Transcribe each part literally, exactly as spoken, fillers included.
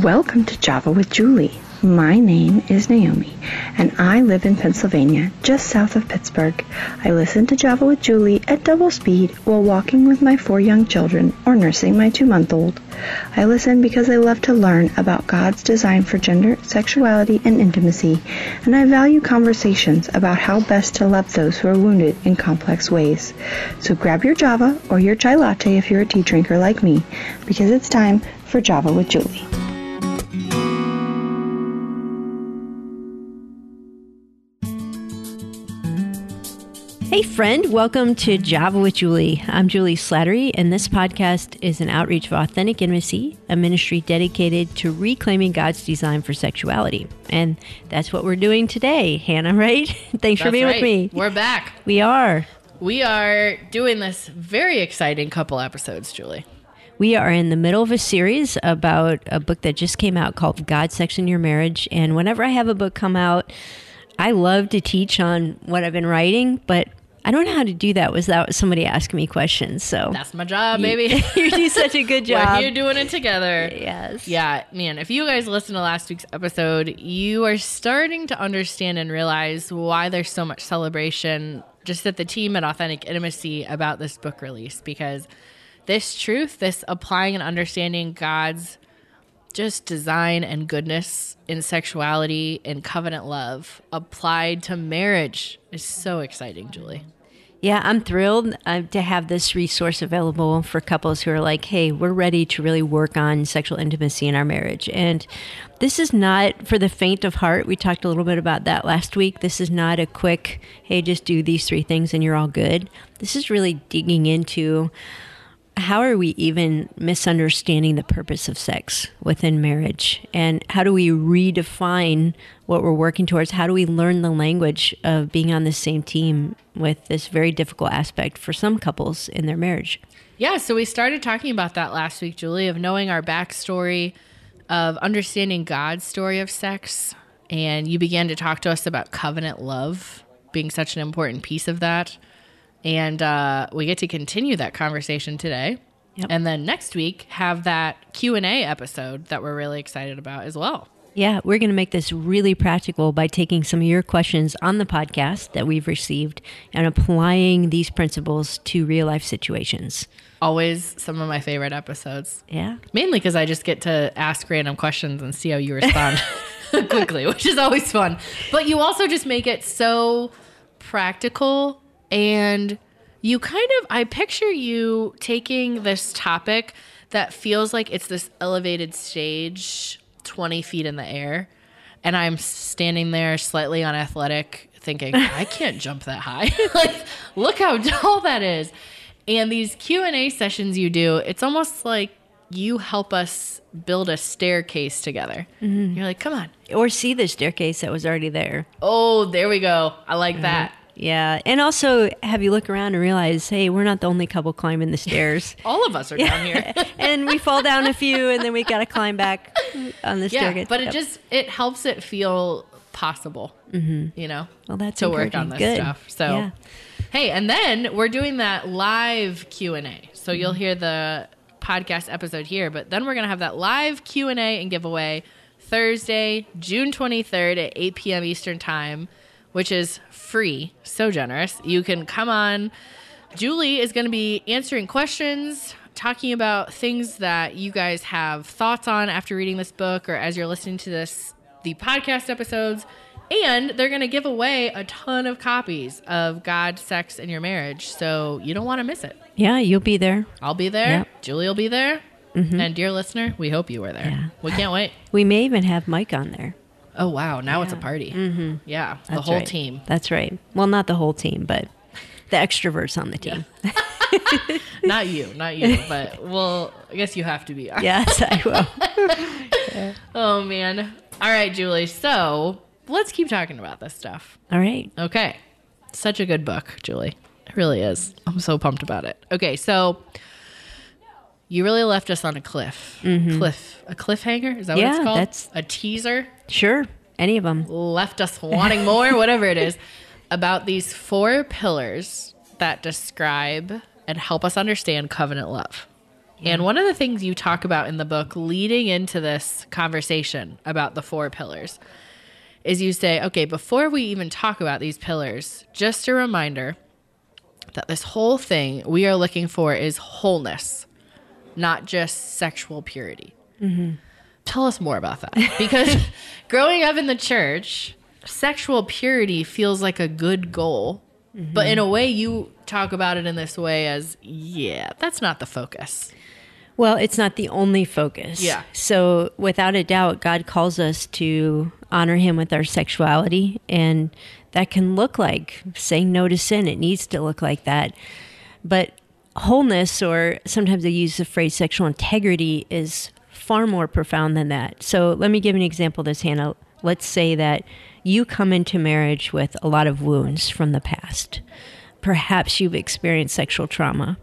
Welcome to Java with Julie. My name is Naomi, and I live in Pennsylvania, just south of Pittsburgh. I listen to Java with Julie at double speed while walking with my four young children or nursing my two-month-old. I listen because I love to learn about God's design for gender, sexuality, and intimacy, and I value conversations about how best to love those who are wounded in complex ways. So grab your Java or your chai latte if you're a tea drinker like me, because it's time for Java with Julie. Hey friend, welcome to Java with Julie. I'm Julie Slattery, and this podcast is an outreach of authentic intimacy, a ministry dedicated to reclaiming God's design for sexuality. And that's what we're doing today, Hannah, right? Thanks That's for being right. with me. We're back. We are. We are doing this very exciting couple episodes, Julie. We are in the middle of a series about a book that just came out called God's Sex in Your Marriage. And whenever I have a book come out, I love to teach on what I've been writing, but I don't know how to do that without somebody asking me questions. So that's my job, you, baby. You do such a good job. We're here doing it together. Yes. Yeah, man, if you guys listened to last week's episode, you are starting to understand and realize why there's so much celebration just at the team at Authentic Intimacy about this book release. Because this truth, this applying and understanding God's just design and goodness in sexuality and covenant love applied to marriage is so exciting, Julie. Yeah, I'm thrilled uh, to have this resource available for couples who are like, hey, we're ready to really work on sexual intimacy in our marriage. And this is not for the faint of heart. We talked a little bit about that last week. This is not a quick, hey, just do these three things and you're all good. This is really digging into how are we even misunderstanding the purpose of sex within marriage? And how do we redefine what we're working towards? How do we learn the language of being on the same team with this very difficult aspect for some couples in their marriage? Yeah, so we started talking about that last week, Julie, of knowing our backstory, of understanding God's story of sex. And you began to talk to us about covenant love being such an important piece of that. And uh, we get to continue that conversation today. Yep. And then next week, have that Q and A episode that we're really excited about as well. Yeah, we're going to make this really practical by taking some of your questions on the podcast that we've received and applying these principles to real life situations. Always some of my favorite episodes. Yeah. Mainly because I just get to ask random questions and see how you respond quickly, which is always fun. But you also just make it so practical. And you kind of, I picture you taking this topic that feels like it's this elevated stage twenty feet in the air. And I'm standing there slightly unathletic thinking, I can't jump that high. Like, look how tall that is. And these Q and A sessions you do, it's almost like you help us build a staircase together. Mm-hmm. You're like, come on. Or see the staircase that was already there. Oh, there we go. I like mm-hmm. that. Yeah. And also have you look around and realize, hey, we're not the only couple climbing the stairs. All of us are down here. And we fall down a few and then we got to climb back on the yeah, staircase. But yep. it just, it helps it feel possible, mm-hmm. you know, well, that's to work on this Good. stuff. So, yeah. Hey, and then we're doing that live Q and A. So mm-hmm. you'll hear the podcast episode here, but then we're going to have that live Q and A and giveaway Thursday, June twenty-third at eight p.m. Eastern time, which is free. So generous. You can come on. Julie is going to be answering questions, talking about things that you guys have thoughts on after reading this book or as you're listening to this, the podcast episodes. And they're going to give away a ton of copies of God, Sex, and Your Marriage. So you don't want to miss it. Yeah, you'll be there. I'll be there. Yep. Julie will be there. Mm-hmm. And dear listener, we hope you were there. Yeah. We can't wait. We may even have Mike on there. Oh, wow. Now yeah. it's a party. Mm-hmm. Yeah. That's the whole right. team. That's right. Well, not the whole team, but the extroverts on the team. Yeah. Not you. Not you. But, well, I guess you have to be on. Yes, I will. yeah. Oh, man. All right, Julie. So let's keep talking about this stuff. All right. Okay. Such a good book, Julie. It really is. I'm so pumped about it. Okay, so you really left us on a cliff. Mm-hmm. Cliff. A cliffhanger? Is that yeah, what it's called? That's a teaser? Sure. Any of them. Left us wanting more, whatever it is, about these four pillars that describe and help us understand covenant love. And one of the things you talk about in the book leading into this conversation about the four pillars is you say, okay, before we even talk about these pillars, just a reminder that this whole thing we are looking for is wholeness, not just sexual purity. Mm-hmm. Tell us more about that. Because growing up in the church, sexual purity feels like a good goal. Mm-hmm. But in a way, you talk about it in this way as, yeah, that's not the focus. Well, it's not the only focus. Yeah. So without a doubt, God calls us to honor him with our sexuality. And that can look like saying no to sin. It needs to look like that. But wholeness, or sometimes they use the phrase sexual integrity, is far more profound than that. So let me give an example of this, Hannah. Let's say that you come into marriage with a lot of wounds from the past. Perhaps you've experienced sexual trauma.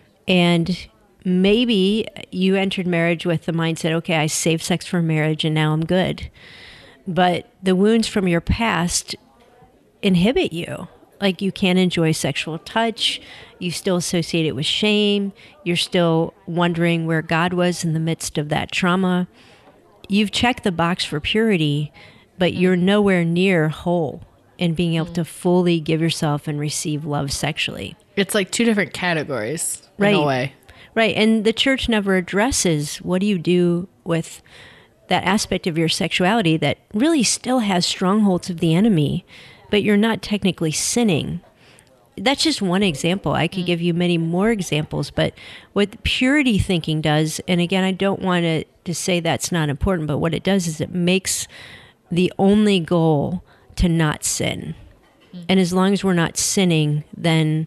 And maybe you entered marriage with the mindset, okay, I saved sex for marriage and now I'm good. But the wounds from your past inhibit you. Like, you can't enjoy sexual touch. You still associate it with shame. You're still wondering where God was in the midst of that trauma. You've checked the box for purity, but you're nowhere near whole in being able to fully give yourself and receive love sexually. It's like two different categories in right. a way. Right. And the church never addresses what do you do with that aspect of your sexuality that really still has strongholds of the enemy, but you're not technically sinning. That's just one example. I could mm. give you many more examples, but what purity thinking does, and again, I don't want to, to say that's not important, but what it does is it makes the only goal to not sin. Mm. And as long as we're not sinning, then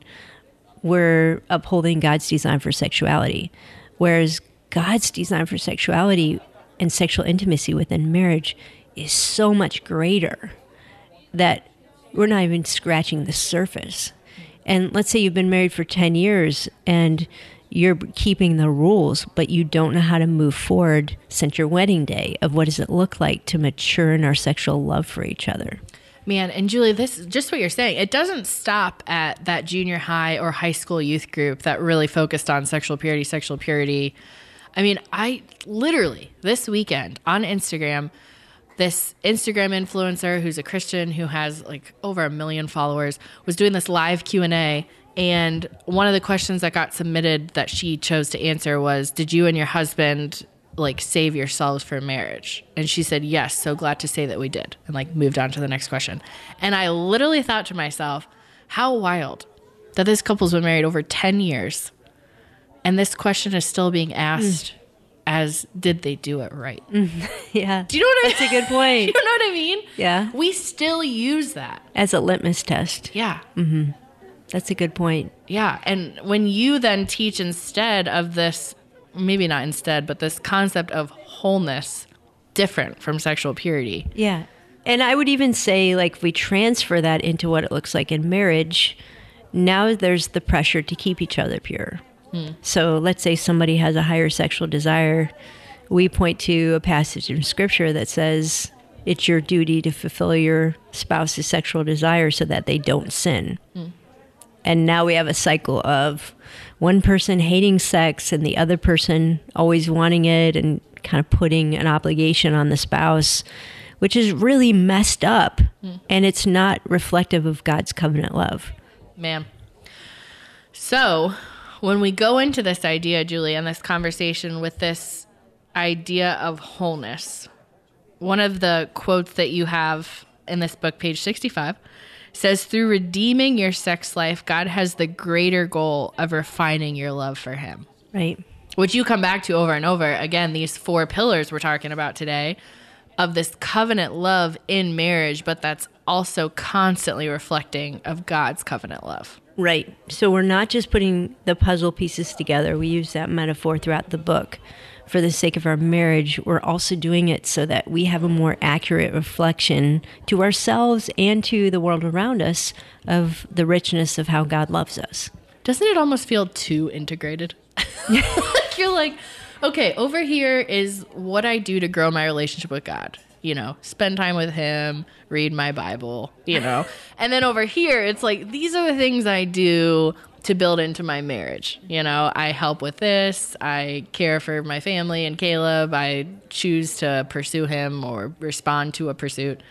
we're upholding God's design for sexuality. Whereas God's design for sexuality and sexual intimacy within marriage is so much greater that we're not even scratching the surface. And let's say you've been married for ten years and you're keeping the rules, but you don't know how to move forward since your wedding day of what does it look like to mature in our sexual love for each other. Man, and Julie, this is just what you're saying. It doesn't stop at that junior high or high school youth group that really focused on sexual purity, sexual purity. I mean, I literally, this weekend on Instagram, this Instagram influencer who's a Christian who has like over a million followers was doing this live Q and A. And one of the questions that got submitted that she chose to answer was, did you and your husband like save yourselves for marriage? And she said, yes, so glad to say that we did. And like moved on to the next question. And I literally thought to myself, how wild that this couple's been married over ten years. And this question is still being asked mm. as, did they do it right? Mm-hmm. Yeah. Do you know what I mean? That's a good point. You know what I mean? Yeah. We still use that. As a litmus test. Yeah. Mm-hmm. That's a good point. Yeah. And when you then teach instead of this, maybe not instead, but this concept of wholeness, different from sexual purity. Yeah. And I would even say, like, if we transfer that into what it looks like in marriage, now there's the pressure to keep each other pure. Hmm. So let's say somebody has a higher sexual desire. We point to a passage in Scripture that says it's your duty to fulfill your spouse's sexual desire so that they don't sin. Hmm. And now we have a cycle of one person hating sex and the other person always wanting it and kind of putting an obligation on the spouse, which is really messed up. Hmm. And it's not reflective of God's covenant love. Man. So when we go into this idea, Julie, and this conversation with this idea of wholeness, one of the quotes that you have in this book, page sixty-five, says, through redeeming your sex life, God has the greater goal of refining your love for him. Right. Which you come back to over and over. Again, these four pillars we're talking about today of this covenant love in marriage, but that's also constantly reflecting of God's covenant love. Right. So we're not just putting the puzzle pieces together. We use that metaphor throughout the book. For the sake of our marriage, we're also doing it so that we have a more accurate reflection to ourselves and to the world around us of the richness of how God loves us. Doesn't it almost feel too integrated? You're like, okay, over here is what I do to grow my relationship with God. you know, spend time with him, read my Bible, you know. And then over here, it's like, these are the things I do to build into my marriage. You know, I help with this. I care for my family and Caleb. I choose to pursue him or respond to a pursuit.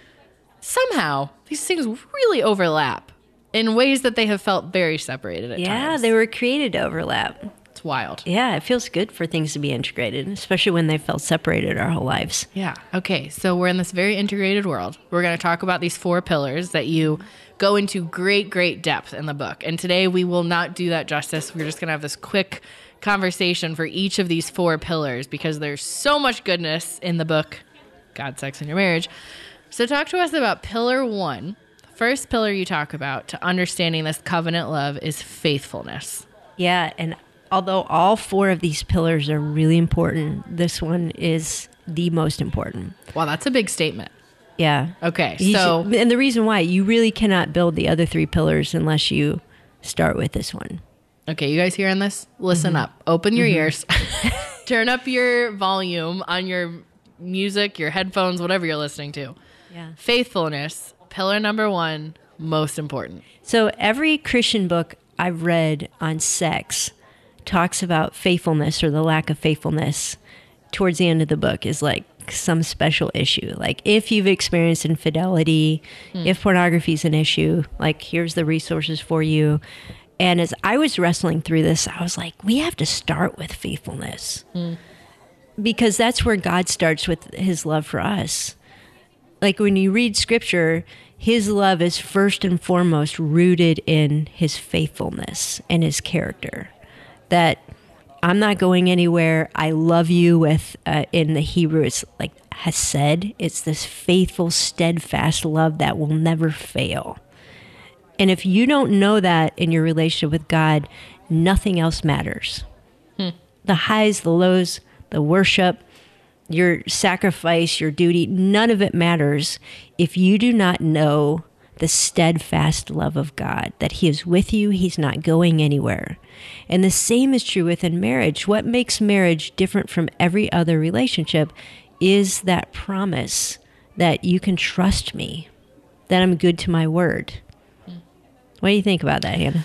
Somehow, these things really overlap in ways that they have felt very separated at Yeah, times. they were created to overlap. It's wild. Yeah, it feels good for things to be integrated, especially when they felt separated our whole lives. Yeah. Okay. So we're in this very integrated world. We're going to talk about these four pillars that you go into great, great depth in the book. And today we will not do that justice. We're just going to have this quick conversation for each of these four pillars because there's so much goodness in the book, God, Sex, and Your Marriage. So talk to us about pillar one. The first pillar you talk about to understanding this covenant love is faithfulness. Yeah, and although all four of these pillars are really important, this one is the most important. Wow, that's a big statement. Yeah. Okay, You so... should- and the reason why, you really cannot build the other three pillars unless you start with this one. Okay, you guys hearing this? Listen Mm-hmm. up. Open your ears. Turn up your volume on your music, your headphones, whatever you're listening to. Yeah. Faithfulness, pillar number one, most important. So every Christian book I've read on sex talks about faithfulness or the lack of faithfulness towards the end of the book is like some special issue. Like if you've experienced infidelity, mm. if pornography is an issue, like here's the resources for you. And as I was wrestling through this, I was like, we have to start with faithfulness mm. because that's where God starts with his love for us. Like when you read scripture, his love is first and foremost rooted in his faithfulness and his character. That I'm not going anywhere. I love you with, uh, in the Hebrew, it's like hesed. It's this faithful, steadfast love that will never fail. And if you don't know that in your relationship with God, nothing else matters. Hmm. The highs, the lows, the worship, your sacrifice, your duty, none of it matters if you do not know the steadfast love of God, that he is with you, he's not going anywhere. And the same is true within marriage. What makes marriage different from every other relationship is that promise that you can trust me, that I'm good to my word. What do you think about that, Hannah?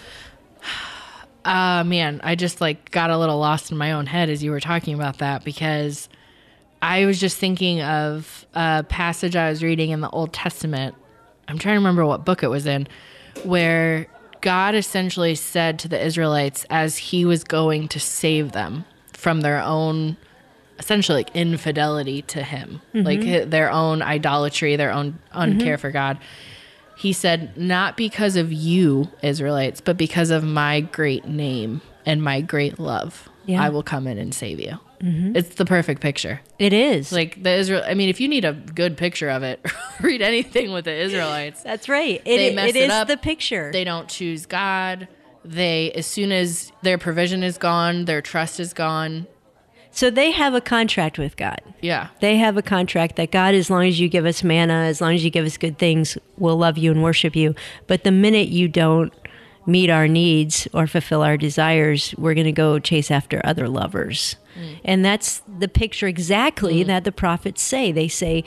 Uh, man, I just like got a little lost in my own head as you were talking about that because I was just thinking of a passage I was reading in the Old Testament. I'm trying to remember what book it was in, where God essentially said to the Israelites as he was going to save them from their own, essentially like infidelity to him, mm-hmm. like their own idolatry, their own uncare mm-hmm. for God. He said, not because of you, Israelites, but because of my great name and my great love, yeah. I will come in and save you. Mm-hmm. It's the perfect picture. It is. Like the Israel. I mean, if you need a good picture of it, read anything with the Israelites. That's right. It, they mess it, it is up. the picture. They don't choose God. They, as soon as their provision is gone, their trust is gone. So they have a contract with God. Yeah. They have a contract that God, as long as you give us manna, as long as you give us good things, we'll love you and worship you. But the minute you don't meet our needs or fulfill our desires, we're going to go chase after other lovers. Mm. And that's the picture exactly mm. that the prophets say. They say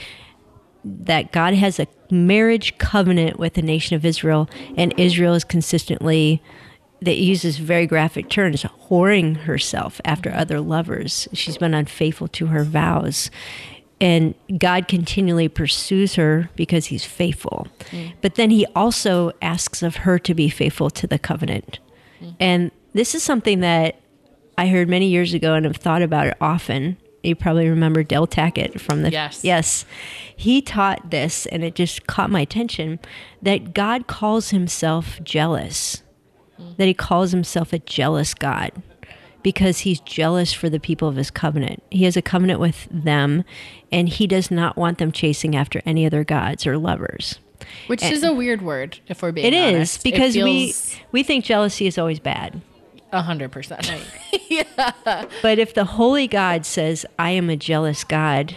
that God has a marriage covenant with the nation of Israel, and Israel is consistently, that uses very graphic terms, whoring herself after other lovers. She's been unfaithful to her vows. And God continually pursues her because he's faithful. Mm. But then he also asks of her to be faithful to the covenant. Mm. And this is something that I heard many years ago and have thought about it often. You probably remember Del Tackett from the... Yes. Yes. He taught this, and it just caught my attention, that God calls himself jealous. Mm. That he calls himself a jealous God, because he's jealous for the people of his covenant. He has a covenant with them, and he does not want them chasing after any other gods or lovers. Which and is a weird word, if we're being it honest. Is, because it we feels... we think jealousy is always bad. A hundred percent. Yeah. But if the holy God says, I am a jealous God,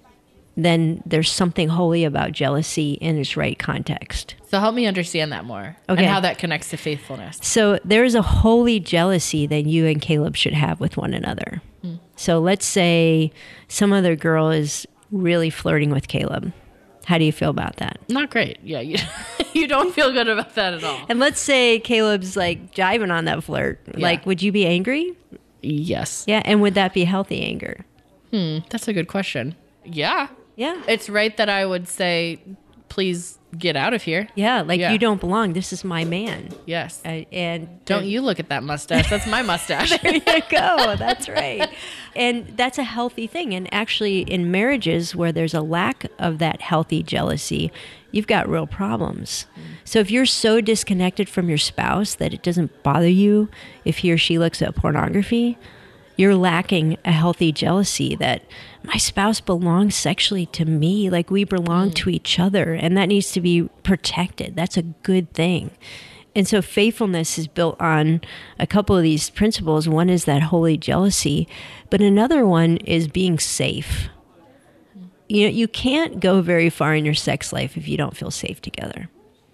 then there's something holy about jealousy in its right context. So help me understand that more, okay. and how that connects to faithfulness. So there's a holy jealousy that you and Caleb should have with one another. Hmm. So let's say some other girl is really flirting with Caleb. How do you feel about that? Not great. Yeah, you, you don't feel good about that at all. And let's say Caleb's like jiving on that flirt. Yeah. Like, would you be angry? Yes. Yeah, and would that be healthy anger? Hmm, that's a good question. Yeah. Yeah. It's right that I would say, please get out of here. Yeah, like Yeah. you don't belong. This is my man. Yes. Uh, and Don't you look at that mustache. That's my mustache. There you go. That's right. And that's a healthy thing. And actually, in marriages where there's a lack of that healthy jealousy, you've got real problems. So if you're so disconnected from your spouse that it doesn't bother you if he or she looks at pornography, you're lacking a healthy jealousy that my spouse belongs sexually to me, like we belong mm. to each other, and that needs to be protected. That's a good thing. And so faithfulness is built on a couple of these principles. One is that holy jealousy, but another one is being safe. You know, you can't go very far in your sex life if you don't feel safe together.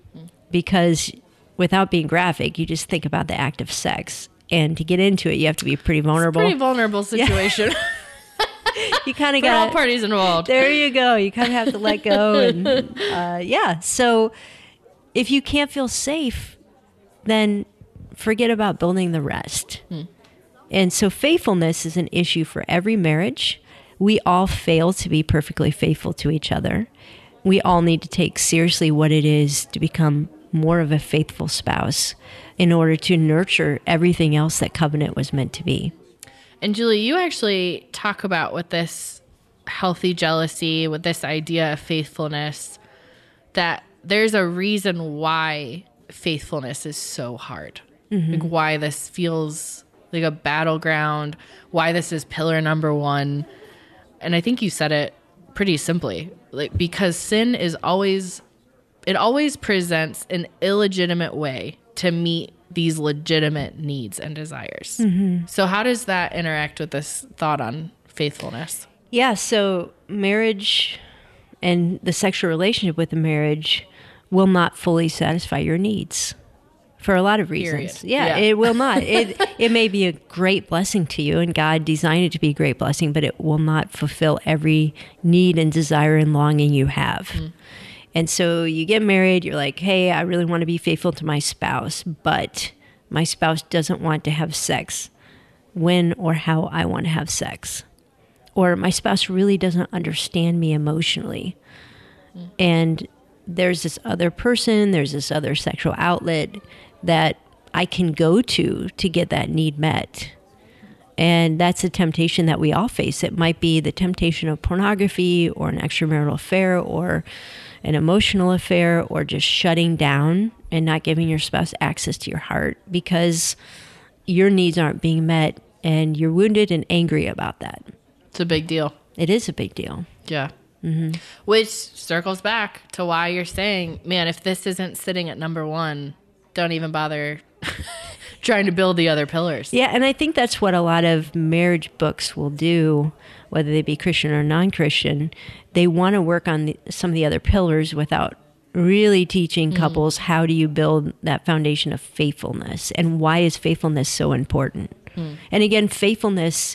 Because without being graphic, you just think about the act of sex. And to get into it, you have to be pretty vulnerable. It's a pretty vulnerable situation. Yeah. You kind of For got all parties involved. There you go. You kind of have to let go. And uh, yeah. So if you can't feel safe, then forget about building the rest. Hmm. And so faithfulness is an issue for every marriage. We all fail to be perfectly faithful to each other. We all need to take seriously what it is to become more of a faithful spouse in order to nurture everything else that covenant was meant to be. And Julie, you actually talk about with this healthy jealousy, with this idea of faithfulness, that there's a reason why faithfulness is so hard. Mm-hmm. Like why this feels like a battleground, why this is pillar number one. And I think you said it pretty simply, like because sin is always, it always presents an illegitimate way to meet these legitimate needs and desires. Mm-hmm. So how does that interact with this thought on faithfulness? Yeah, so marriage and the sexual relationship with the marriage will not fully satisfy your needs for a lot of reasons. Yeah, yeah, it will not. It it may be a great blessing to you, and God designed it to be a great blessing, but it will not fulfill every need and desire and longing you have. Mm. And so you get married, you're like, hey, I really want to be faithful to my spouse, but my spouse doesn't want to have sex when or how I want to have sex. Or my spouse really doesn't understand me emotionally. Mm. And there's this other person, there's this other sexual outlet that I can go to to get that need met. And that's a temptation that we all face. It might be the temptation of pornography or an extramarital affair or an emotional affair or just shutting down and not giving your spouse access to your heart because your needs aren't being met and you're wounded and angry about that. It's a big deal. It is a big deal. Yeah. Mm-hmm. Which circles back to why you're saying, man, if this isn't sitting at number one, don't even bother trying to build the other pillars. Yeah, and I think that's what a lot of marriage books will do, whether they be Christian or non-Christian. They want to work on the, some of the other pillars without really teaching couples mm. how do you build that foundation of faithfulness and why is faithfulness so important. Mm. And again, faithfulness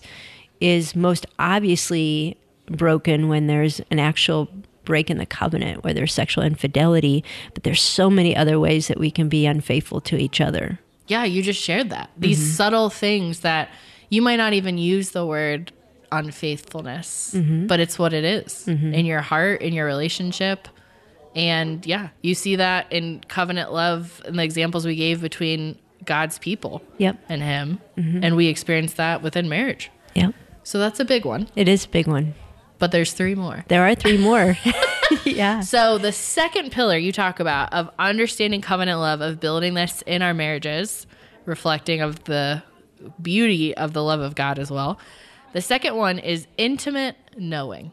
is most obviously broken when there's an actual break in the covenant, where there's sexual infidelity, but there's so many other ways that we can be unfaithful to each other. Yeah, you just shared that. These mm-hmm. subtle things that you might not even use the word unfaithfulness, mm-hmm. but it's what it is mm-hmm. in your heart, in your relationship. And yeah, you see that in covenant love and the examples we gave between God's people yep. and him. Mm-hmm. And we experience that within marriage. Yep. So that's a big one. It is a big one. But there's three more. There are three more. Yeah. So the second pillar you talk about of understanding covenant love, of building this in our marriages, reflecting of the beauty of the love of God as well. The second one is intimate knowing.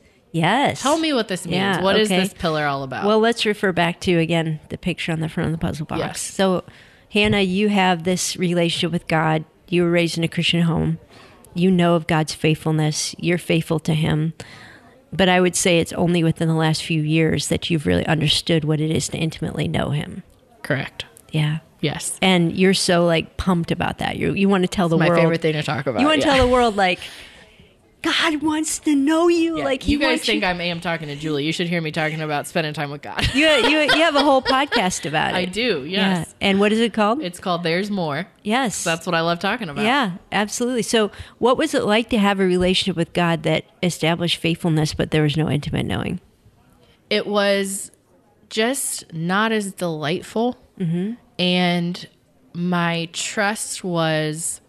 Yes. Tell me what this means. Yeah, what okay. is this pillar all about? Well, let's refer back to, again, the picture on the front of the puzzle box. Yes. So, Hannah, you have this relationship with God. You were raised in a Christian home. You know of God's faithfulness. You're faithful to him. But I would say it's only within the last few years that you've really understood what it is to intimately know him. Correct. Yeah. Yes. And you're so like pumped about that. You you want to tell it's the my world. My favorite thing to talk about. You want to yeah. tell the world like, God wants to know you. Yeah, Like he you guys wants think you. I am talking to Julie. You should hear me talking about spending time with God. You, you, you have a whole podcast about it. I do, Yeah. yes. And what is it called? It's called There's More. Yes. That's what I love talking about. Yeah, absolutely. So what was it like to have a relationship with God that established faithfulness, but there was no intimate knowing? It was just not as delightful. Mm-hmm. And my trust was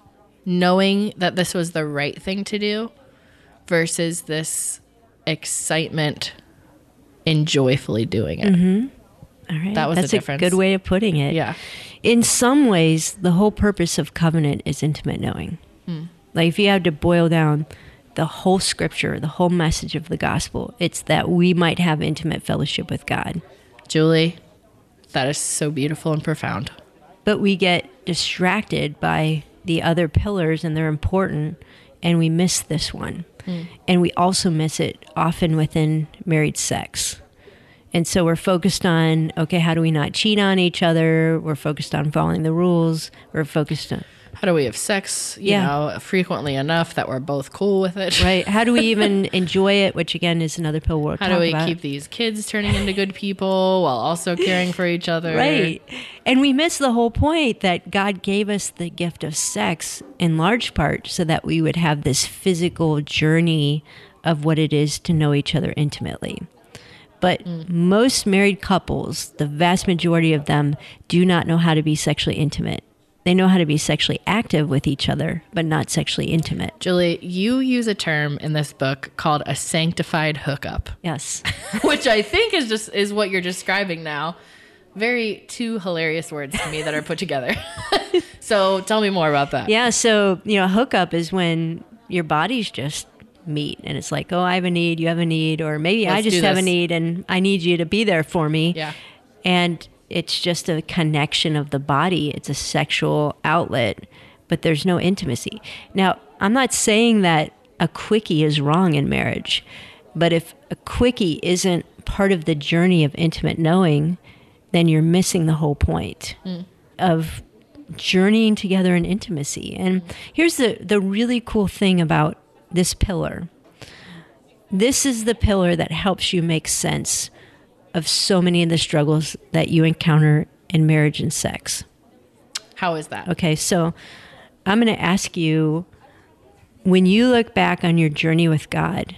knowing that this was the right thing to do versus this excitement in joyfully doing it. Mm-hmm. All right. That was the That's difference. a good way of putting it. Yeah. In some ways, the whole purpose of covenant is intimate knowing. Hmm. Like if you had to boil down the whole scripture, the whole message of the gospel, it's that we might have intimate fellowship with God. Julie, that is so beautiful and profound. But we get distracted by the other pillars, and they're important, and we miss this one. Mm. And we also miss it often within married sex. And so we're focused on, okay, how do we not cheat on each other? We're focused on following the rules. We're focused on... How do we have sex, you Yeah. know, frequently enough that we're both cool with it? Right. How do we even enjoy it? Which again is another pill we'll How talk do we about. keep these kids turning into good people while also caring for each other? Right. And we miss the whole point that God gave us the gift of sex in large part so that we would have this physical journey of what it is to know each other intimately. But mm. most married couples, the vast majority of them, do not know how to be sexually intimate. They know how to be sexually active with each other, but not sexually intimate. Julie, you use a term in this book called a sanctified hookup. Yes. Which I think is just is what you're describing now. Very two hilarious words to me that are put together. So tell me more about that. Yeah, so, you know, hookup is when your bodies just meet and it's like, oh, I have a need, you have a need, or maybe Let's I just do have this. a need and I need you to be there for me. Yeah. And it's just a connection of the body. It's a sexual outlet, but there's no intimacy. Now, I'm not saying that a quickie is wrong in marriage, but if a quickie isn't part of the journey of intimate knowing, then you're missing the whole point mm. of journeying together in intimacy. And here's the, the really cool thing about this pillar. This is the pillar that helps you make sense of so many of the struggles that you encounter in marriage and sex. How is that? Okay, so I'm going to ask you, when you look back on your journey with God,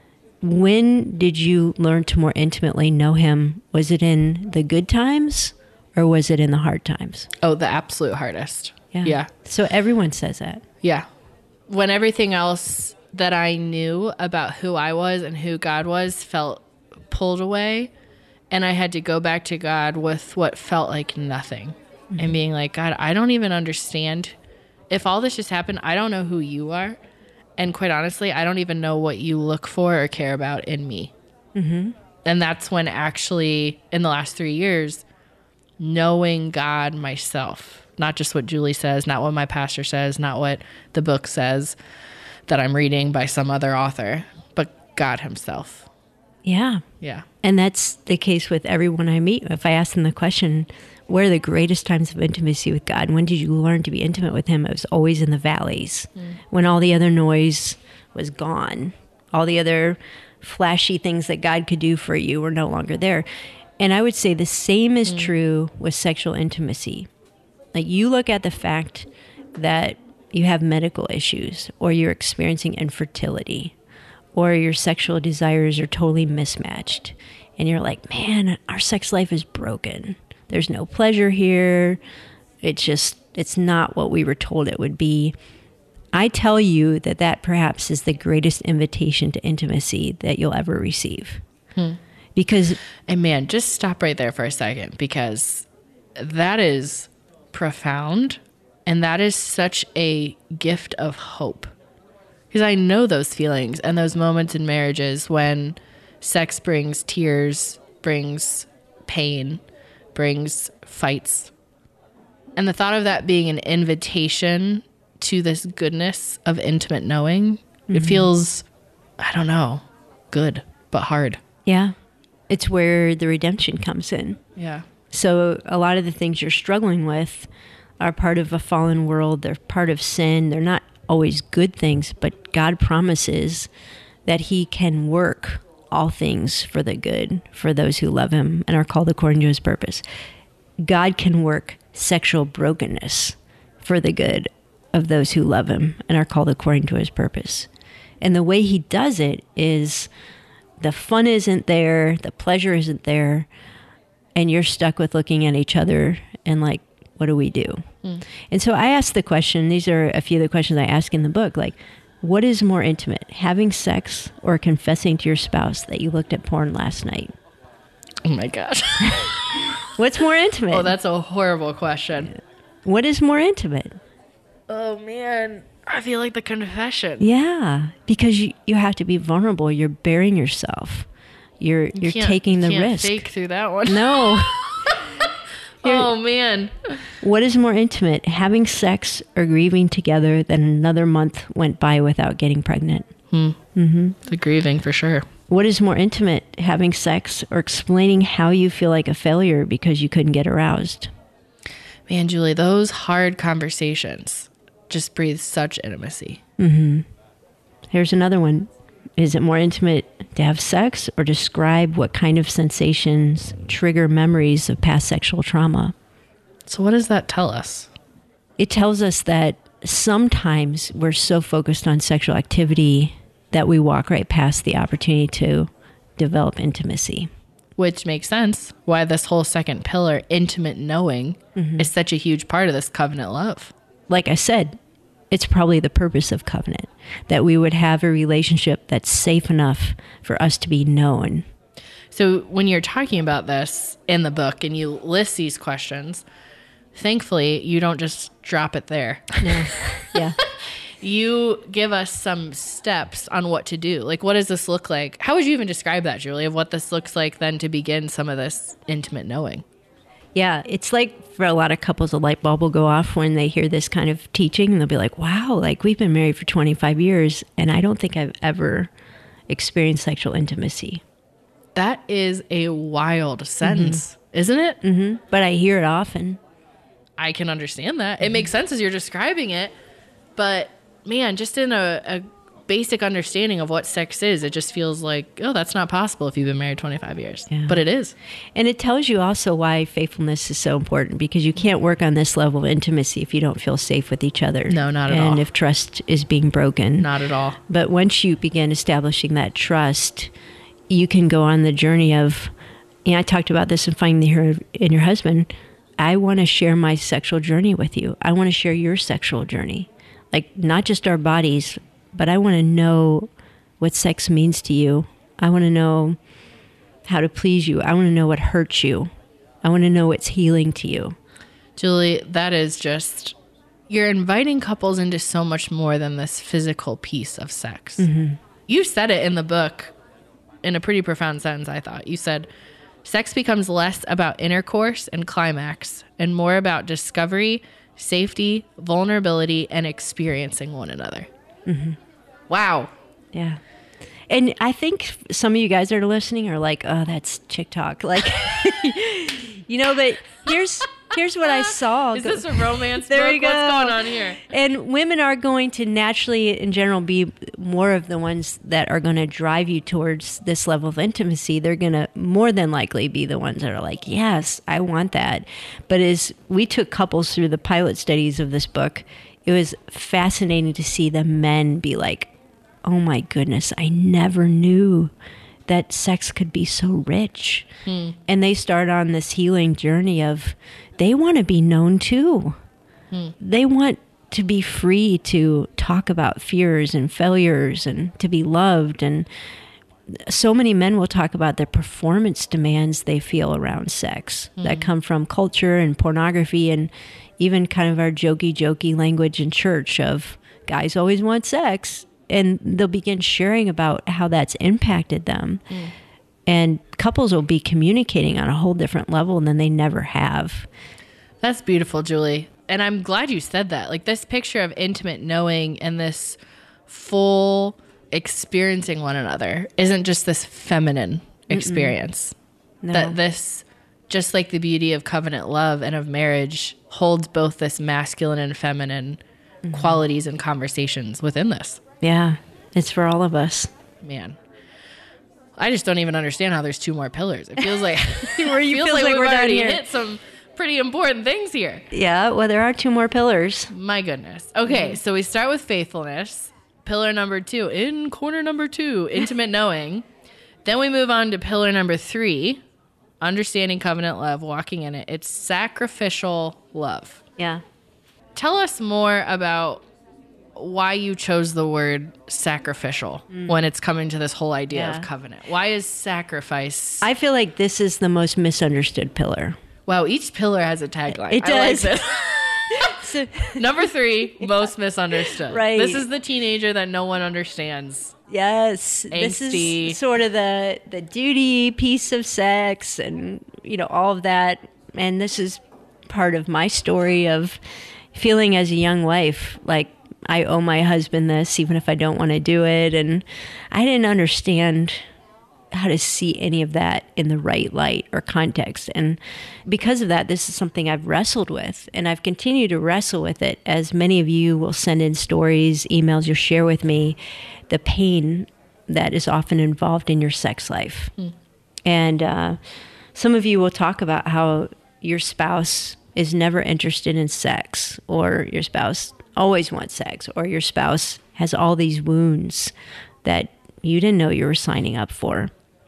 when did you learn to more intimately know Him? Was it in the good times or was it in the hard times? Oh, the absolute hardest. Yeah. Yeah. So everyone says that. Yeah. When everything else that I knew about who I was and who God was felt pulled away, and I had to go back to God with what felt like nothing. Mm-hmm. And being like, God, I don't even understand. If all this just happened, I don't know who you are. And quite honestly, I don't even know what you look for or care about in me. Mm-hmm. And that's when actually, in the last three years, knowing God myself, not just what Julie says, not what my pastor says, not what the book says that I'm reading by some other author, but God Himself. Yeah. Yeah. And that's the case with everyone I meet. If I ask them the question, what are the greatest times of intimacy with God? When did you learn to be intimate with Him? It was always in the valleys, mm. when all the other noise was gone. All the other flashy things that God could do for you were no longer there. And I would say the same is mm. true with sexual intimacy. Like, you look at the fact that you have medical issues, or you're experiencing infertility, or your sexual desires are totally mismatched, and you're like, man, our sex life is broken. There's no pleasure here. It's just, it's not what we were told it would be. I tell you that that perhaps is the greatest invitation to intimacy that you'll ever receive. Hmm. Because, and man, just stop right there for a second, because that is profound, and that is such a gift of hope. Because I know those feelings and those moments in marriages when sex brings tears, brings pain, brings fights. And the thought of that being an invitation to this goodness of intimate knowing, mm-hmm. it feels, I don't know, good, but hard. Yeah. It's where the redemption comes in. Yeah. So a lot of the things you're struggling with are part of a fallen world. They're part of sin. They're not always good things, but God promises that he can work all things for the good for those who love him and are called according to his purpose. God can work sexual brokenness for the good of those who love him and are called according to his purpose. And the way he does it is the fun isn't there, the pleasure isn't there, and you're stuck with looking at each other and like, what do we do? Mm. And so I asked the question, these are a few of the questions I ask in the book, like, what is more intimate, having sex or confessing to your spouse that you looked at porn last night? Oh my gosh. What's more intimate? Oh, that's a horrible question. What is more intimate? Oh man, I feel like the confession. Yeah, because you, you have to be vulnerable. You're bearing yourself. You're you're you taking the you can't risk. Fake through that one. No. Oh man. What is more intimate, having sex or grieving together that another month went by without getting pregnant? Hmm. Mm-hmm. The grieving for sure. What is more intimate, having sex or explaining how you feel like a failure because you couldn't get aroused? Man, Julie, those hard conversations just breathe such intimacy. Mm-hmm. Here's another one. Is it more intimate to have sex or describe what kind of sensations trigger memories of past sexual trauma? So what does that tell us? It tells us that sometimes we're so focused on sexual activity that we walk right past the opportunity to develop intimacy. Which makes sense why this whole second pillar, intimate knowing, mm-hmm. is such a huge part of this covenant love. Like I said, it's probably the purpose of covenant, that we would have a relationship that's safe enough for us to be known. So when you're talking about this in the book and you list these questions, thankfully you don't just drop it there. No. Yeah. You give us some steps on what to do. Like, what does this look like? How would you even describe that, Julie, of what this looks like then to begin some of this intimate knowing? Yeah, it's like for a lot of couples, a light bulb will go off when they hear this kind of teaching, and they'll be like, wow, like we've been married for twenty-five years, and I don't think I've ever experienced sexual intimacy. That is a wild sentence, mm-hmm. isn't it? Mm-hmm. But I hear it often. I can understand that. Mm-hmm. It makes sense as you're describing it, but man, just in a, a basic understanding of what sex is, it just feels like, oh, that's not possible if you've been married twenty-five years. Yeah. But it is. And it tells you also why faithfulness is so important, because you can't work on this level of intimacy if you don't feel safe with each other. No, not at and all. And if trust is being broken. Not at all. But once you begin establishing that trust, you can go on the journey of, and I talked about this in Finding the Hero in Your Husband, I want to share my sexual journey with you. I want to share your sexual journey. Like, not just our bodies, but I want to know what sex means to you. I want to know how to please you. I want to know what hurts you. I want to know what's healing to you. Julie, that is just, you're inviting couples into so much more than this physical piece of sex. Mm-hmm. You said it in the book in a pretty profound sentence, I thought. You said, sex becomes less about intercourse and climax and more about discovery, safety, vulnerability, and experiencing one another. Mm-hmm. Wow. Yeah. And I think some of you guys that are listening are like, oh, that's chick talk. Like, you know, but here's here's what I saw. Is this a romance there book? We go. What's going on here? And women are going to naturally, in general, be more of the ones that are going to drive you towards this level of intimacy. They're going to more than likely be the ones that are like, yes, I want that. But as we took couples through the pilot studies of this book, it was fascinating to see the men be like, oh my goodness, I never knew that sex could be so rich. Hmm. And they start on this healing journey of, they want to be known too. Hmm. They want to be free to talk about fears and failures and to be loved. And so many men will talk about the performance demands they feel around sex hmm. that come from culture and pornography and even kind of our jokey, jokey language in church of guys always want sex. And they'll begin sharing about how that's impacted them. Mm. And couples will be communicating on a whole different level than they never have. That's beautiful, Julie. And I'm glad you said that. Like, this picture of intimate knowing and this full experiencing one another isn't just this feminine experience. No. That this, just like the beauty of covenant love and of marriage, holds both this masculine and feminine mm-hmm. qualities and conversations within this. Yeah, it's for all of us. Man. I just don't even understand how there's two more pillars. It feels like, Where you feels feels like, like we've we're down already here. hit some pretty important things here. Yeah, well, there are two more pillars. My goodness. Okay, Mm-hmm. so we start with faithfulness. Pillar number two, in corner number two, intimate knowing. Then we move on to pillar number three, understanding covenant love, walking in it. It's sacrificial love. Yeah. Tell us more about why you chose the word sacrificial mm. when it's coming to this whole idea yeah. of covenant. Why is sacrifice? I feel like this is the most misunderstood pillar. Wow, each pillar has a tagline. It does. I like so, number three, most misunderstood. Right. This is the teenager that no one understands. Yes. Angsty. This is sort of the, the duty piece of sex and, you know, all of that. And this is part of my story of feeling as a young wife like I owe my husband this, even if I don't want to do it. And I didn't understand how to see any of that in the right light or context. And because of that, this is something I've wrestled with, and I've continued to wrestle with it, as many of you will send in stories, emails you'll share with me, the pain that is often involved in your sex life. Mm. And uh, some of you will talk about how your spouse is never interested in sex, or your spouse always wants sex, or your spouse has all these wounds that you didn't know you were signing up for.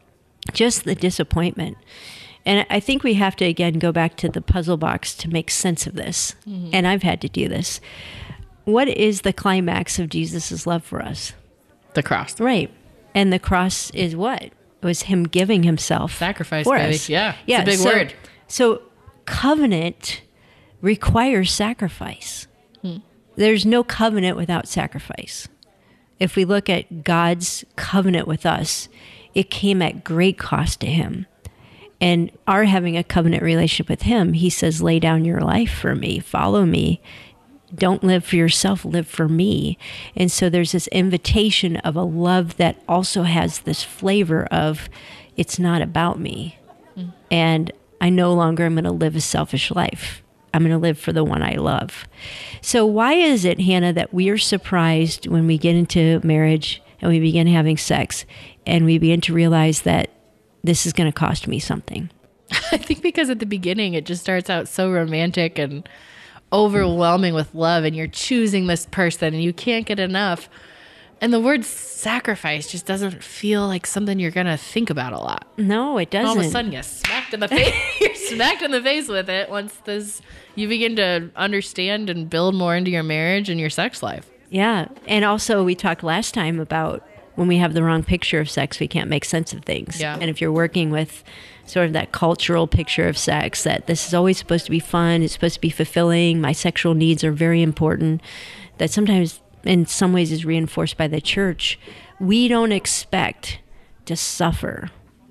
Just the disappointment. And I think we have to, again, go back to the puzzle box to make sense of this. Mm-hmm. And I've had to do this. What is the climax of Jesus' love for us? The cross. Right. And the cross is what? It was him giving himself. Sacrifice, for baby. us. Yeah. Yeah. It's a big so, word. So covenant requires sacrifice. Hmm. There's no covenant without sacrifice. If we look at God's covenant with us, it came at great cost to him. And our having a covenant relationship with him, he says, lay down your life for me, follow me. Don't live for yourself, live for me. And so there's this invitation of a love that also has this flavor of, it's not about me. Mm. And I no longer am going to live a selfish life. I'm going to live for the one I love. So why is it, Hannah, that we are surprised when we get into marriage and we begin having sex and we begin to realize that this is going to cost me something? I think because at the beginning it just starts out so romantic and overwhelming with love, and you're choosing this person and you can't get enough. And the word sacrifice just doesn't feel like something you're going to think about a lot. No, it doesn't. All of a sudden, you're smacked in the face. You're smacked in the face with it once this, you begin to understand and build more into your marriage and your sex life. Yeah. And also, we talked last time about when we have the wrong picture of sex, we can't make sense of things. Yeah. And if you're working with sort of that cultural picture of sex, that this is always supposed to be fun, it's supposed to be fulfilling, my sexual needs are very important, that sometimes in some ways is reinforced by the church, we don't expect to suffer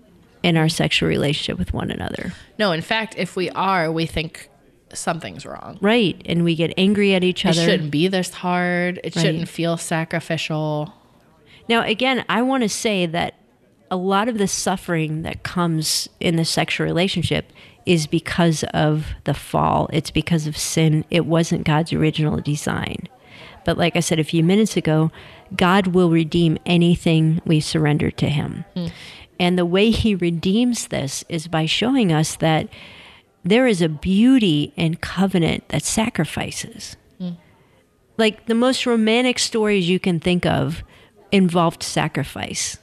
in our sexual relationship with one another. No, in fact, if we are, we think something's wrong. Right. And we get angry at each other. It shouldn't be this hard. It Right. shouldn't feel sacrificial. Now, again, I want to say that a lot of the suffering that comes in the sexual relationship is because of the fall. It's because of sin. It wasn't God's original design. But like I said a few minutes ago, God will redeem anything we surrender to him. Mm. And the way he redeems this is by showing us that there is a beauty in covenant that sacrifices. Mm. Like the most romantic stories you can think of involved sacrifice.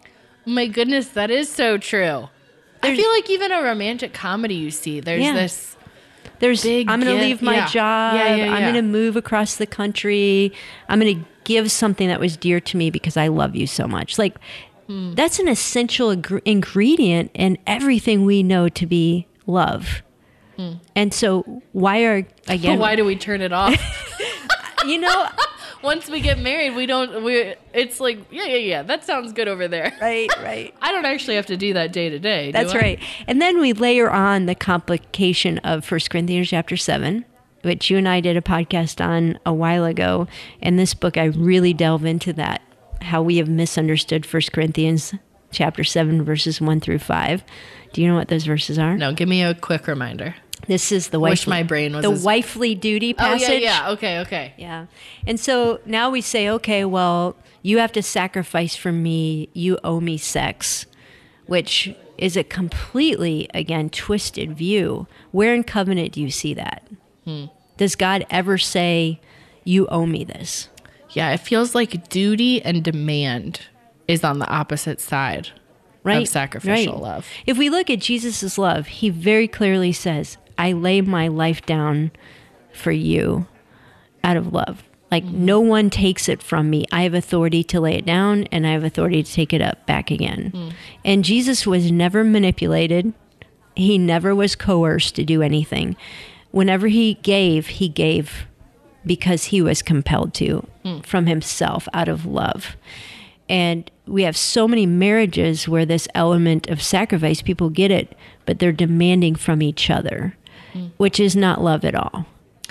My goodness, that is so true. There's, I feel like even a romantic comedy you see, there's yeah. this There's, big I'm going to gift. leave my yeah. job. Yeah, yeah, yeah. I'm going to move across the country. I'm going to give something that was dear to me because I love you so much. Like, hmm. that's an essential ag- ingredient in everything we know to be love. Hmm. And so why are, again... why do we turn it off? You know... Once we get married, we don't, we, it's like, yeah, yeah, yeah, that sounds good over there. Right, right. I don't actually have to do that day to day. That's right. And then we layer on the complication of First Corinthians chapter seven, which you and I did a podcast on a while ago. In this book, I really delve into that, how we have misunderstood First Corinthians chapter seven, verses one through five. Do you know what those verses are? No, give me a quick reminder. This is the Wish wifely, my brain was the as- wifely duty Oh, passage. yeah, yeah. Okay, okay. Yeah. And so now we say, okay, well, you have to sacrifice for me. You owe me sex, which is a completely, again, twisted view. Where in covenant do you see that? Hmm. Does God ever say, you owe me this? Yeah, it feels like duty and demand is on the opposite side Right? of sacrificial Right. love. If we look at Jesus' love, he very clearly says, I lay my life down for you out of love. Like mm-hmm. no one takes it from me. I have authority to lay it down and I have authority to take it up back again. Mm. And Jesus was never manipulated. He never was coerced to do anything. Whenever he gave, he gave because he was compelled to mm. from himself out of love. And we have so many marriages where this element of sacrifice, people get it, but they're demanding from each other, mm. which is not love at all.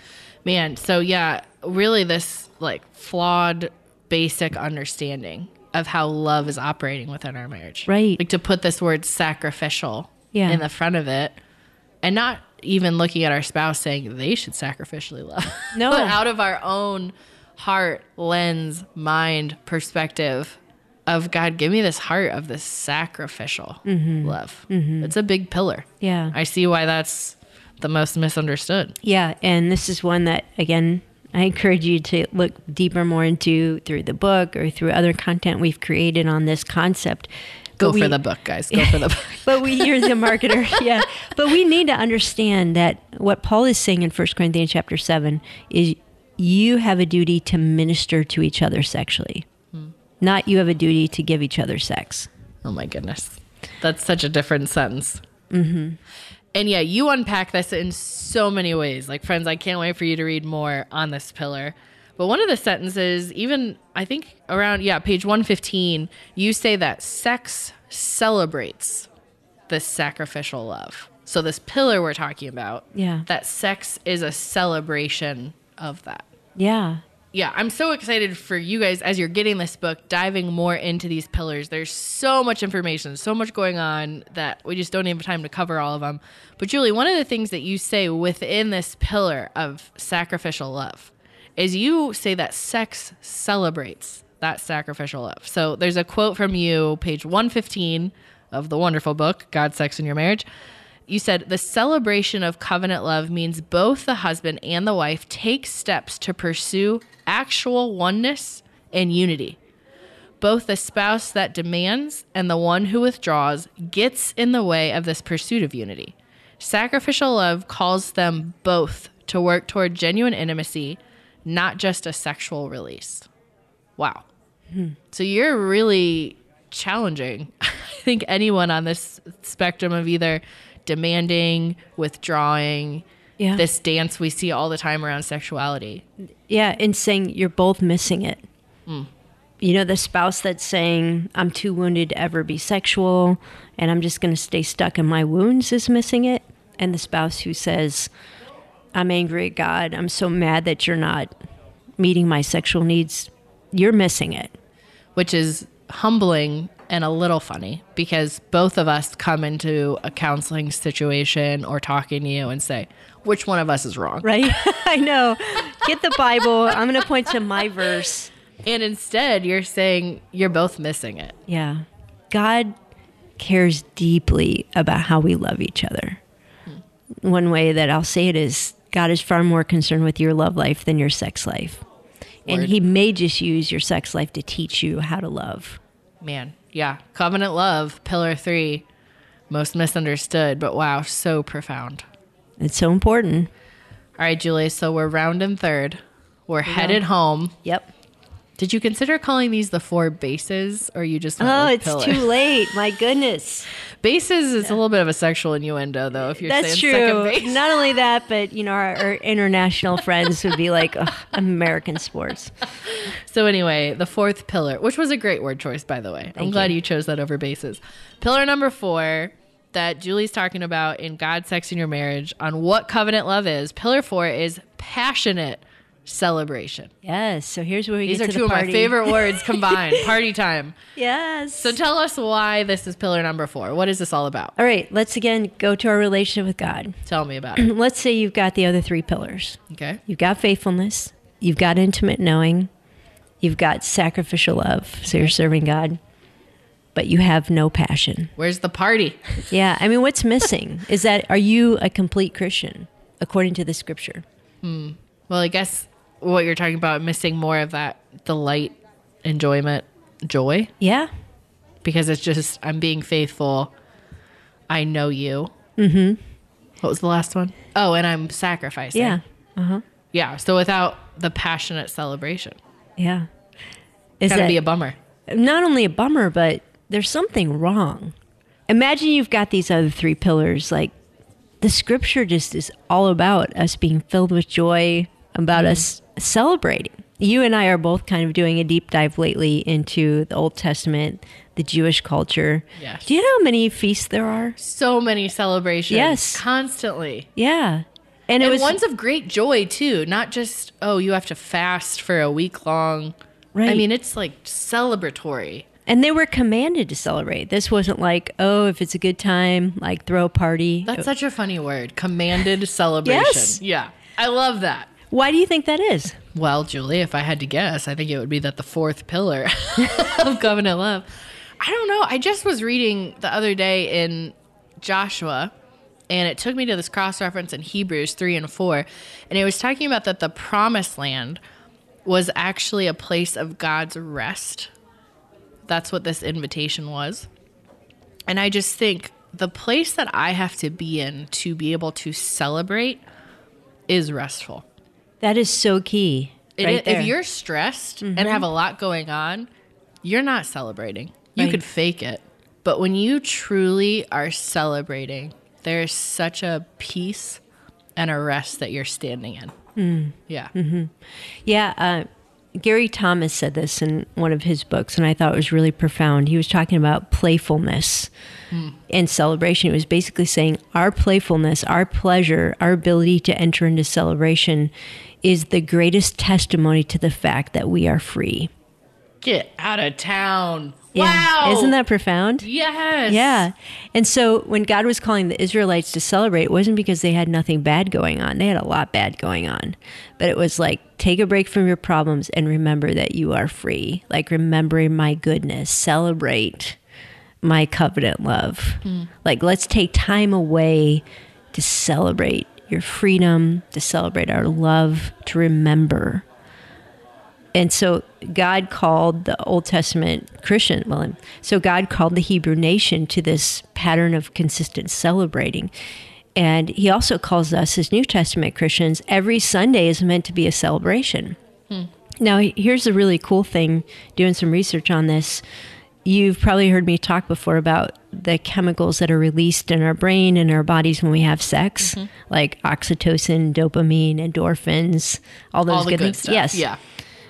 Man, so yeah, really this like flawed basic understanding of how love is operating within our marriage. Right. Like to put this word sacrificial yeah. in the front of it and not even looking at our spouse saying they should sacrificially love. No. But out of our own heart, lens, mind, perspective of God, give me this heart of this sacrificial mm-hmm. love. Mm-hmm. It's a big pillar. Yeah. I see why that's the most misunderstood. Yeah. And this is one that, again, I encourage you to look deeper more into through the book or through other content we've created on this concept. Go But for we, the book, guys. Go for the book. But we, you're the marketer. Yeah. But we need to understand that what Paul is saying in First Corinthians chapter seven is you have a duty to minister to each other sexually, hmm. not you have a duty to give each other sex. Oh my goodness. That's such a different sentence. Mm-hmm. And yeah, you unpack this in so many ways. Like, friends, I can't wait for you to read more on this pillar. But one of the sentences, even I think around, yeah, page one fifteen, you say that sex celebrates this sacrificial love. So this pillar we're talking about, yeah, that sex is a celebration of that. Yeah. Yeah, I'm so excited for you guys as you're getting this book, diving more into these pillars. There's so much information, so much going on that we just don't even have time to cover all of them. But Julie, one of the things that you say within this pillar of sacrificial love is you say that sex celebrates that sacrificial love. So there's a quote from you, page one fifteen of the wonderful book, God, Sex, and Your Marriage. You said, the celebration of covenant love means both the husband and the wife take steps to pursue actual oneness and unity. Both the spouse that demands and the one who withdraws gets in the way of this pursuit of unity. Sacrificial love calls them both to work toward genuine intimacy, not just a sexual release. Wow. Hmm. So you're really challenging, I think, anyone on this spectrum of either demanding, withdrawing, yeah. this dance we see all the time around sexuality. Yeah, and saying you're both missing it. Mm. You know, the spouse that's saying, I'm too wounded to ever be sexual, and I'm just going to stay stuck in my wounds is missing it. And the spouse who says, I'm angry at God, I'm so mad that you're not meeting my sexual needs, you're missing it. Which is humbling and a little funny because both of us come into a counseling situation or talking to you and say, which one of us is wrong? Right? I know. Get the Bible. I'm going to point to my verse. And instead, you're saying you're both missing it. Yeah. God cares deeply about how we love each other. Hmm. One way that I'll say it is God is far more concerned with your love life than your sex life. Word. And he may just use your sex life to teach you how to love. Man, yeah. Covenant love, pillar three, most misunderstood, but wow, so profound. It's so important. All right, Julie, so we're rounding third. We're yeah. headed home. Yep. Did you consider calling these the four bases, or you just went Oh, with it's pillar? too late. My goodness. Bases is yeah. a little bit of a sexual innuendo, though, if you're That's saying true. second base. Not only that, but, you know, our, our international friends would be like, ugh, American sports. So anyway, the fourth pillar, which was a great word choice, by the way. Thank I'm you. glad you chose that over bases. Pillar number four that Julie's talking about in God, Sex, and Your Marriage on what covenant love is. Pillar four is passionate celebration. Yes. So here's where we These get are to two the of party. my favorite words combined. Party time. Yes. So tell us why this is pillar number four. What is this all about? All right. Let's again go to our relationship with God. Tell me about it. Let's say you've got the other three pillars. Okay. You've got faithfulness. You've got intimate knowing. You've got sacrificial love. So you're serving God. But you have no passion. Where's the party? Yeah. I mean, what's missing is that, are you a complete Christian according to the scripture? Hmm. Well, I guess what you're talking about, missing more of that delight, enjoyment, joy. Yeah. Because it's just, I'm being faithful. I know you. Mm-hmm. What was the last one? Oh, and I'm sacrificing. Yeah. Uh-huh. Yeah. So without the passionate celebration, Yeah. Is gotta that be a bummer. not only a bummer, but there's something wrong. Imagine you've got these other three pillars. Like, the scripture just is all about us being filled with joy, about Mm-hmm. us celebrating. You and I are both kind of doing a deep dive lately into the Old Testament, the Jewish culture. Yes. Do you know how many feasts there are? So many celebrations. Yes. Constantly. Yeah. And it And was ones of great joy too, not just, oh, you have to fast for a week long. Right. I mean, it's like celebratory. and they were commanded to celebrate. This wasn't like, oh, if it's a good time, like throw a party. That's such a funny word. Commanded celebration. Yes. Yeah. I love that. Why do you think that is? Well, Julie, if I had to guess, I think it would be that the fourth pillar of covenant love. I don't know. I just was reading the other day in Joshua, and it took me to this cross reference in Hebrews three and four. And it was talking about that the promised land was actually a place of God's rest. That's what this invitation was. And I just think the place that I have to be in to be able to celebrate is restful. That is so key. It right is- there. if you're stressed and have a lot going on, you're not celebrating. You Right. could fake it. But when you truly are celebrating, there's such a peace and a rest that you're standing in. Mm. Yeah. Yeah, uh, Gary Thomas said this in one of his books, and I thought it was really profound. He was talking about playfulness and celebration. It was basically saying our playfulness, our pleasure, our ability to enter into celebration is the greatest testimony to the fact that we are free. Get out of town. Yeah. Wow. Isn't that profound? Yes. Yeah. And so when God was calling the Israelites to celebrate, it wasn't because they had nothing bad going on. They had a lot bad going on. But it was like, take a break from your problems and remember that you are free. Like, remembering my goodness, celebrate my covenant love. Mm. Like, let's take time away to celebrate your freedom, to celebrate our love, to remember. And so God called the Old Testament Christian, well, so God called the Hebrew nation to this pattern of consistent celebrating. And he also calls us as New Testament Christians, every Sunday is meant to be a celebration. Hmm. Now, here's a really cool thing, doing some research on this. You've probably heard me talk before about the chemicals that are released in our brain and our bodies when we have sex, mm-hmm. like oxytocin, dopamine, endorphins, all those all the good, good things. stuff. Yes. Yeah.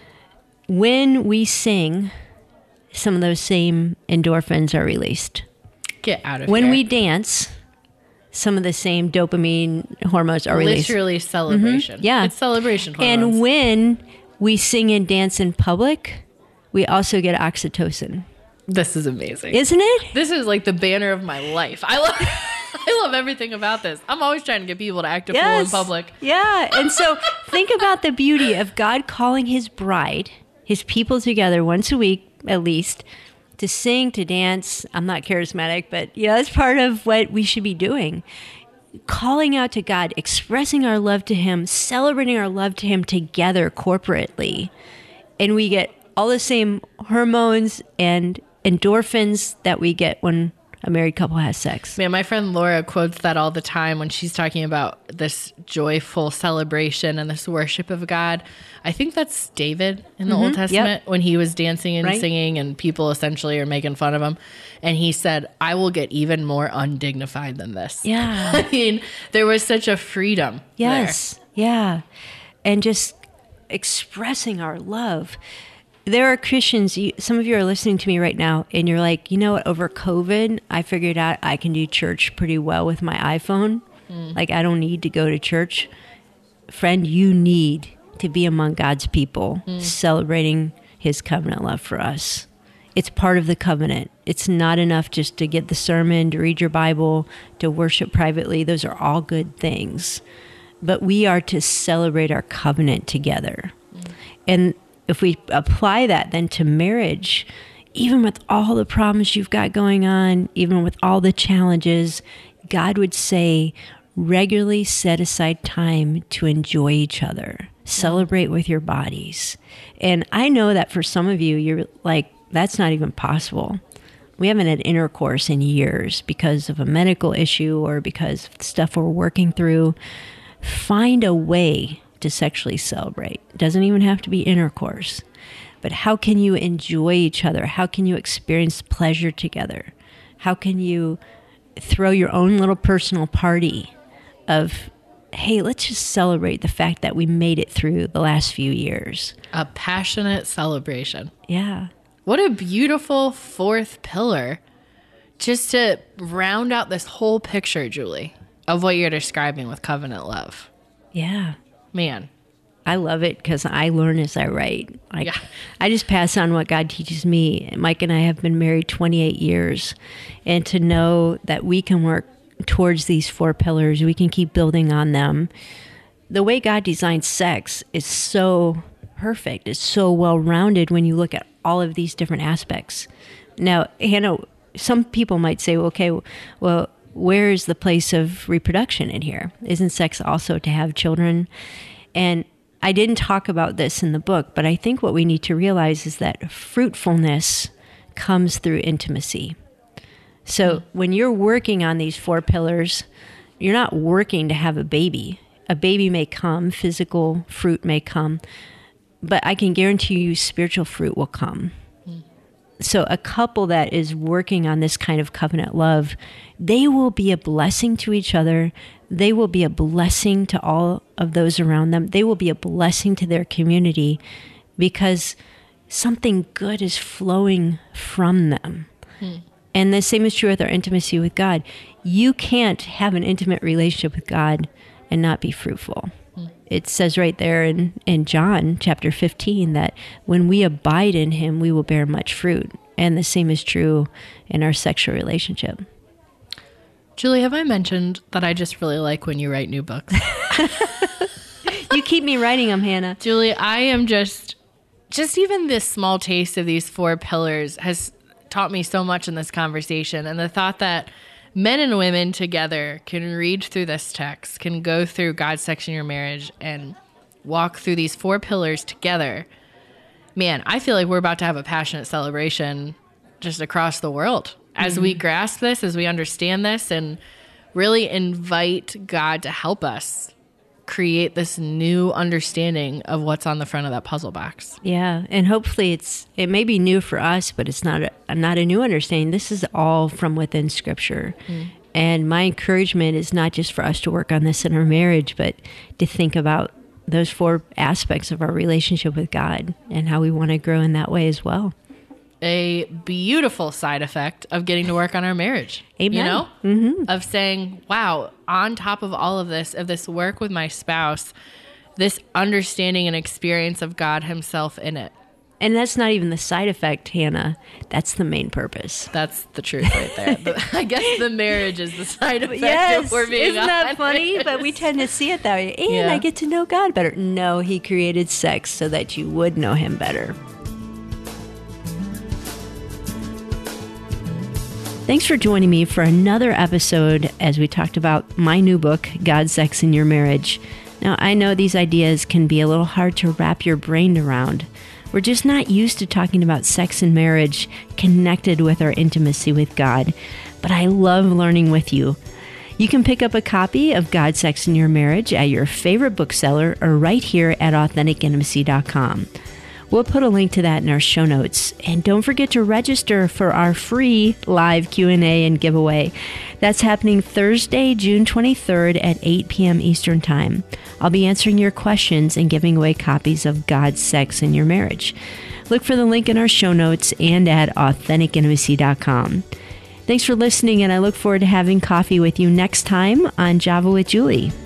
When we sing, some of those same endorphins are released. Get out of when here. we dance, some of the same dopamine hormones are released. Literally celebration. Mm-hmm. Yeah. It's celebration hormones. And when we sing and dance in public, we also get oxytocin. This is amazing. Isn't it? This is like the banner of my life. I love I love everything about this. I'm always trying to get people to act a fool in public. Yeah. And so think about the beauty of God calling his bride, his people together once a week at least, to sing, to dance. I'm not charismatic, but you know, that's part of what we should be doing. Calling out to God, expressing our love to him, celebrating our love to him together corporately. And we get all the same hormones and endorphins that we get when a married couple has sex. Man, my friend Laura quotes that all the time when she's talking about this joyful celebration and this worship of God. I think that's David in the Mm-hmm. Old Testament Yep. when he was dancing and Right. singing and people essentially are making fun of him. And he said, I will get even more undignified than this. Yeah. I mean, there was such a freedom. Yes. Yeah. And just expressing our love. There are Christians, you, some of you are listening to me right now, and you're like, you know what, over COVID, I figured out I can do church pretty well with my iPhone. Mm. Like, I don't need to go to church. Friend, you need to be among God's people, mm. celebrating his covenant love for us. It's part of the covenant. It's not enough just to get the sermon, to read your Bible, to worship privately. Those are all good things. But we are to celebrate our covenant together. Mm. And if we apply that then to marriage, even with all the problems you've got going on, even with all the challenges, God would say, regularly set aside time to enjoy each other. Celebrate with your bodies. And I know that for some of you, you're like, that's not even possible. We haven't had intercourse in years because of a medical issue or because of stuff we're working through. Find a way to sexually celebrate. It doesn't even have to be intercourse. But how can you enjoy each other? How can you experience pleasure together? How can you throw your own little personal party of, hey, let's just celebrate the fact that we made it through the last few years. A passionate celebration. Yeah. What a beautiful fourth pillar. Just to round out this whole picture, Julie, of what you're describing with covenant love. Yeah. Man. I love it because I learn as I write. Like, yeah. I just pass on what God teaches me. Mike and I have been married twenty-eight years. And to know that we can work towards these four pillars, we can keep building on them. The way God designed sex is so perfect. It's so well-rounded when you look at all of these different aspects. Now, Hannah, some people might say, well, okay, well, where is the place of reproduction in here? Isn't sex also to have children? And I didn't talk about this in the book, but I think what we need to realize is that fruitfulness comes through intimacy. So mm. when you're working on these four pillars, you're not working to have a baby. A baby may come, physical fruit may come, but I can guarantee you spiritual fruit will come. Mm. So a couple that is working on this kind of covenant love, they will be a blessing to each other. They will be a blessing to all of those around them. They will be a blessing to their community because something good is flowing from them. Hmm. And the same is true with our intimacy with God. You can't have an intimate relationship with God and not be fruitful. Hmm. It says right there in, in John chapter fifteen that when we abide in him, we will bear much fruit. And the same is true in our sexual relationship. Julie, have I mentioned that I just really like when you write new books? You keep me writing them, Hannah. Julie, I am just, just even this small taste of these four pillars has taught me so much in this conversation. And the thought that men and women together can read through this text, can go through God's Sex in Your Marriage and walk through these four pillars together. Man, I feel like we're about to have a passionate celebration just across the world. As mm-hmm. we grasp this, as we understand this, and really invite God to help us create this new understanding of what's on the front of that puzzle box. Yeah, and hopefully it's it may be new for us, but it's not a, not a new understanding. This is all from within Scripture. Mm. And my encouragement is not just for us to work on this in our marriage, but to think about those four aspects of our relationship with God and how we want to grow in that way as well. A beautiful side effect of getting to work on our marriage. Amen. You know? Mm-hmm. Of saying, wow, on top of all of this, of this work with my spouse, this understanding and experience of God himself in it. And that's not even the side effect, Hannah. That's the main purpose. That's the truth right there. The, I guess the marriage is the side effect. Yes, if we're being isn't that honest. funny? But we tend to see it that way. And Yeah. I get to know God better. No, he created sex so that you would know him better. Thanks for joining me for another episode as we talked about my new book, God's Sex in Your Marriage. Now, I know these ideas can be a little hard to wrap your brain around. We're just not used to talking about sex and marriage connected with our intimacy with God, but I love learning with you. You can pick up a copy of God's Sex in Your Marriage at your favorite bookseller or right here at authentic intimacy dot com. We'll put a link to that in our show notes. And don't forget to register for our free live Q and A and giveaway. That's happening Thursday, June twenty-third at eight p.m. Eastern Time. I'll be answering your questions and giving away copies of God's Sex in Your Marriage. Look for the link in our show notes and at authentic intimacy dot com. Thanks for listening, and I look forward to having coffee with you next time on Java with Julie.